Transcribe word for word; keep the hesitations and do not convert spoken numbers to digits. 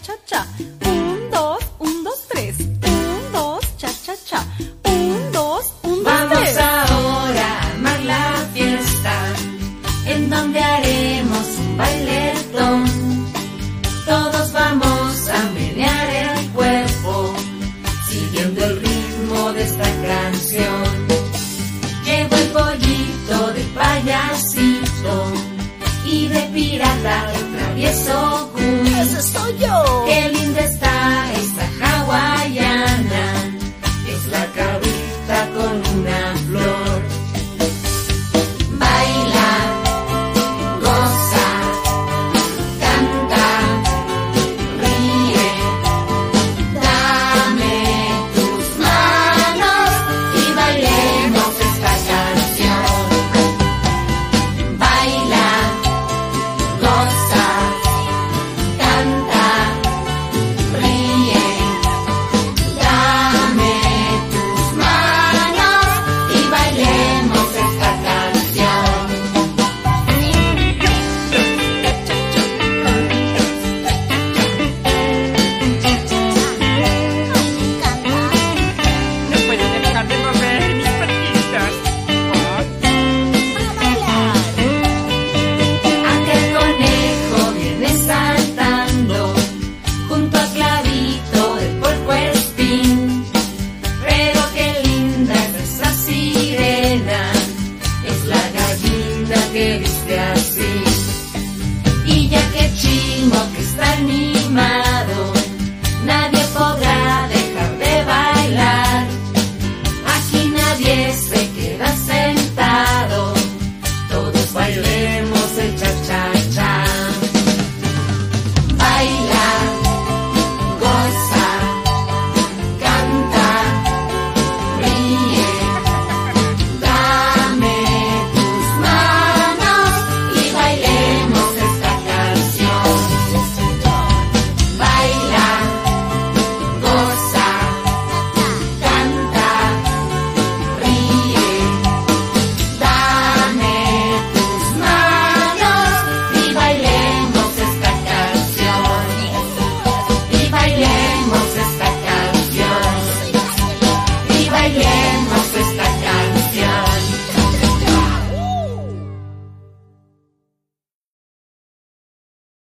cha, cha. Un, dos, un, dos, tres. Un, dos, cha, cha, cha. Un, dos, un, dos, Vamos tres. ahora a armar la fiesta, en donde haremos un bailetón. Todos vamos a menear el cuerpo, siguiendo el ritmo de esta canción. Llegó el pollito de payasito y de pirata el travieso Gus. ¡Ese soy yo!